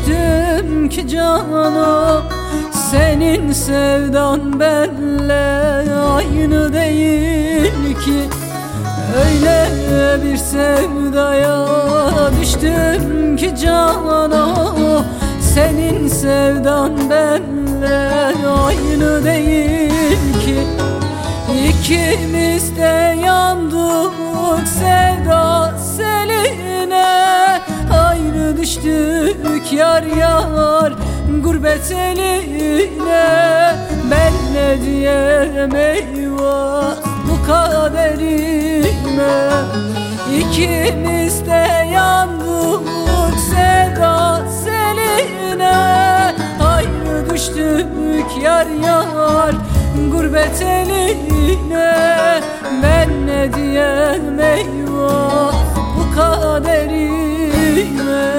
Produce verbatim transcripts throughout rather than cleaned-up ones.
düştüm ki canım, senin sevdan benle aynı değil ki. Öyle bir sevdaya düştüm ki canım, senin sevdan benle aynı değil ki. İkimiz de yandık sevda seline, ayrı düştük yar yar gurbet eline. Ben ne diyem eyvah bu kaderime, İkimiz de yandık sevda seline, ayrı düştük yar yar gurbet eline. Ben ne diyem eyvah bu kaderime.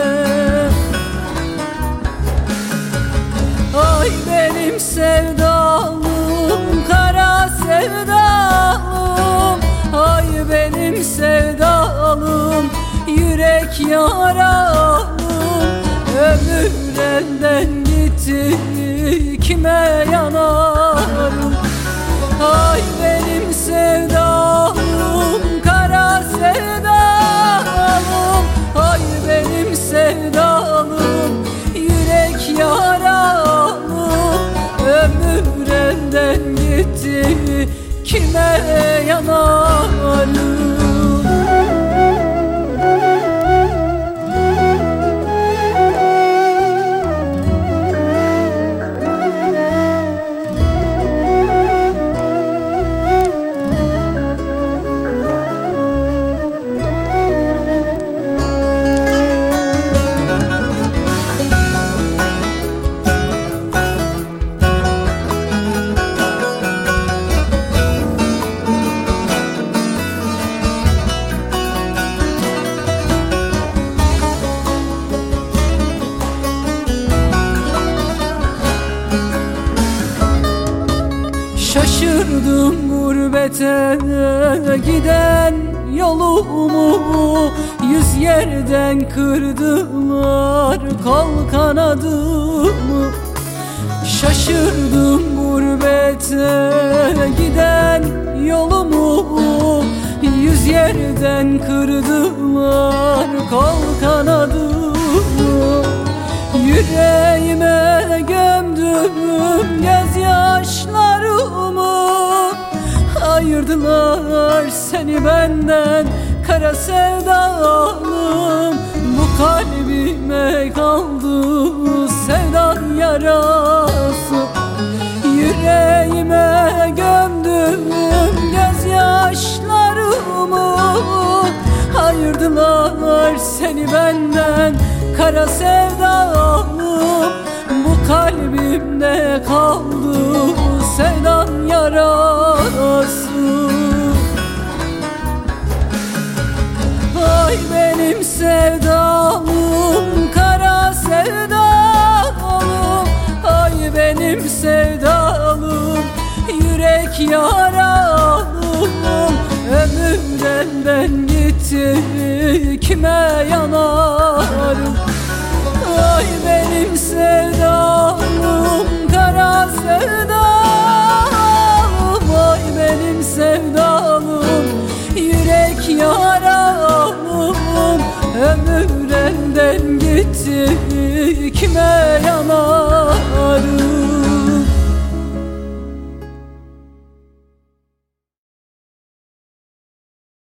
Ay benim sevdalım, kara sevdalım, ay benim sevdalım, yürek yaralım. Ömür elden gitti, kime yanarım? Ay benim sevdalım, kara sevdalım, ay benim sevdalım, yürek yaralım. Ömür elden gitti, kime yanarım? Şaşırdım gurbete giden yolumu, yüz yerden kırdılar kol kanadımı. Şaşırdım gurbete giden yolumu, yüz yerden kırdılar kol kanadımı. Yüreğime gömdüm gözyaşlarımı, ayırdılar seni benden kara sevdalım. Bu kalbime kaldı sevdan yarası, yüreğime gömdüm gözyaşlarımı, ayırdılar seni benden kara sevdalım. Bu kalbimde kaldı sevdan yarası. Ay benim sevdalım, kara sevdalım, ay benim sevdalım, yürek yaralım. Ömür elden gitti, kime yanarım? Ay benim sevdalım, kara sevdalım, ay benim sevdalım, yürek yaralım. Ömür elden gitti, kime